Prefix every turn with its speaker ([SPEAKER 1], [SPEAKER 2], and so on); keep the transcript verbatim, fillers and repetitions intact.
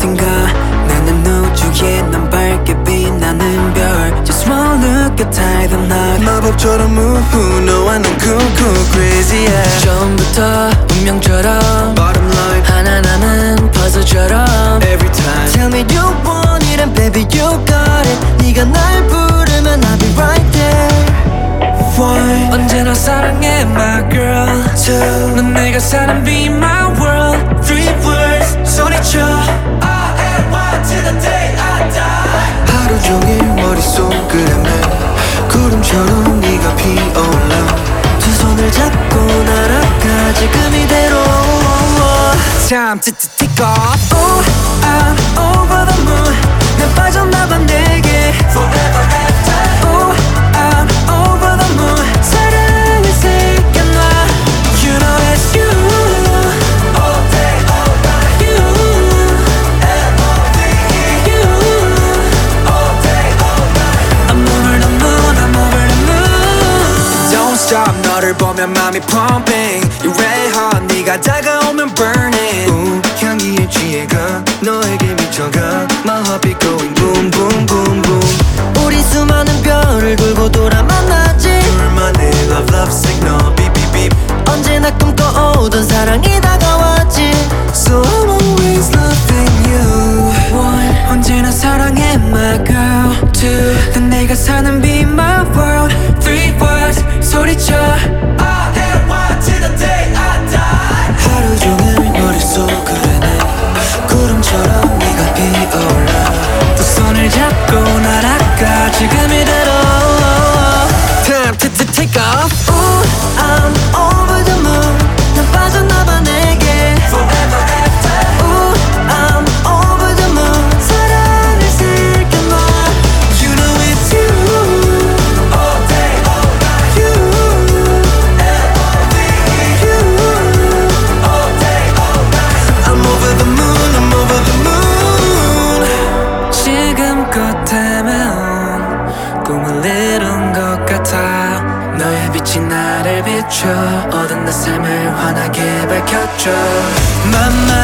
[SPEAKER 1] 어딘가 나는 우주에 난 밝게 빛나는 별 Just one look at the night
[SPEAKER 2] 마법처럼 우후 너와 난 cool cool crazy yeah
[SPEAKER 1] 처음부터 운명처럼
[SPEAKER 2] Bottom line
[SPEAKER 1] 하나 남은 퍼즐처럼
[SPEAKER 2] Every time
[SPEAKER 1] Tell me you want it and baby you got it 네가 날 부르면 I'll be right there
[SPEAKER 2] One
[SPEAKER 1] 언제나 사랑해 my girl
[SPEAKER 2] Two
[SPEAKER 1] 넌 내가 사는 be my world Three words 소리쳐 I am one till the day I die
[SPEAKER 2] 하루 종일 머릿속을 헤매 구름처럼 네가 피어올라
[SPEAKER 1] 두 손을 잡고 날아가 지금 이대로 Time to, to take off Oh I'm over the moon 난 빠져나가 내게 Forever after Oh I'm over the moon 사랑을 새겨놔 You know it's you All day all night You L O V E You All day all night I'm over the moon I'm over the moon
[SPEAKER 2] Don't stop 너를 보면 맘이 pumping You're red hot 네가 다가오면 burning 우 향기에 취해가 너에게 미쳐가 My heartbeat going boom boom boom boom
[SPEAKER 1] 우리 수많은 별을 돌고 돌아 만났지
[SPEAKER 2] 둘만의 love love signal beep beep beep
[SPEAKER 1] 언제나 꿈꿔오던 사랑이 다가왔지
[SPEAKER 2] So I'm always loving you
[SPEAKER 1] One 언제나 사랑해 my girl Two 넌 내가 사는 be my world Three words 소리쳐 I am one till the day I die
[SPEAKER 2] 하루 종일 머릿속을 헤매 구름처럼 네가 피어올라
[SPEAKER 1] 두 손을 잡고 날아가 지금 이대로 Time to, to take off Ooh, I'm over the moon 난 빠져나봐 내게 Forever after Ooh, I'm over the moon 사랑을 새겨놔
[SPEAKER 2] You know it's you
[SPEAKER 1] All day, all night
[SPEAKER 2] You
[SPEAKER 1] L O V E You All day, all night
[SPEAKER 2] I'm over the moon I'm over the moon
[SPEAKER 1] 지금껏 헤매온 꿈을 이룬 것 같아 너의 빛이 나를 비춰 어두운 내 삶을 환하게 밝혀줘
[SPEAKER 2] 맘만